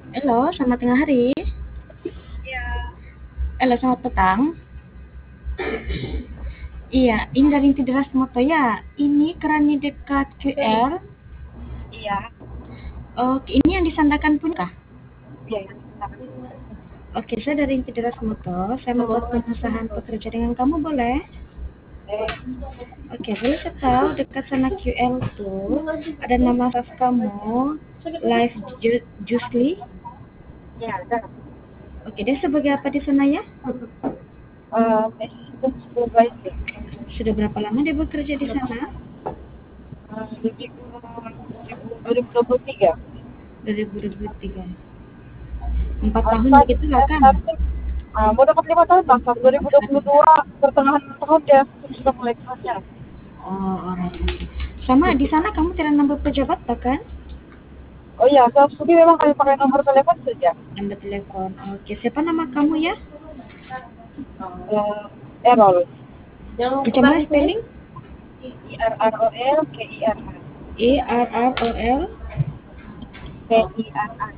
Halo, selamat tengah hari. Iya, Halo, selamat petang. Iya, ini dari Intideras Moto ya. Ini kerani dekat QL. iya, Oke, ini yang disandakan pun kah? iya yang digunakan. Oke, saya dari Intideras Moto. Saya membuat pengusahaan pekerja dengan kamu boleh? Eh, Oke, boleh saya tahu dekat sana QL tuh ada nama staff kamu, Live Jusli. iya ada. Oke, dia sebagai apa di sana ya? Assistant supervisor. Sudah berapa lama dia bekerja di sana? 2023. 2023. 4 tahun Start, begitulah kan? starting, mau dapat 5 tahun lah. Tahun 2022 pertengahan tahun dia sudah mulai kerja. Oh, alright. Sama di sana kamu tidak nambah pejabat bahkan Oh iya, self study memang kami pakai nomor telepon saja. nambah telepon. Oke, siapa nama kamu ya? Errol. Macam mana spelling? IRROL KIRR. ERROL KIRR.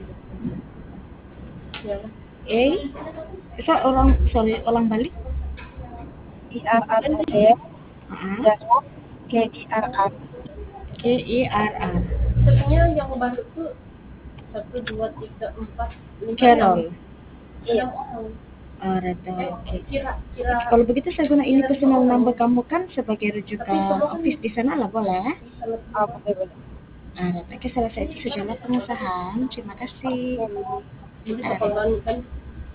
A. Sorry, ulang balik. IRROL Ah, dash KIRR. KIRR. Sebenarnya yang baru tuh 1 2 3 4 5 6 Carol. Iya. orang. Oh, Reda, oke. Kira-kira Kalau begitu saya guna ini personal number kamu kan sebagai tapi rujukan semua kan office di sana lah boleh. bisa lebih Boleh boleh. Ah, Reda, oke, selesai itu sajalah pengusahaan. Terima kasih. jadi Ah, sekolah kan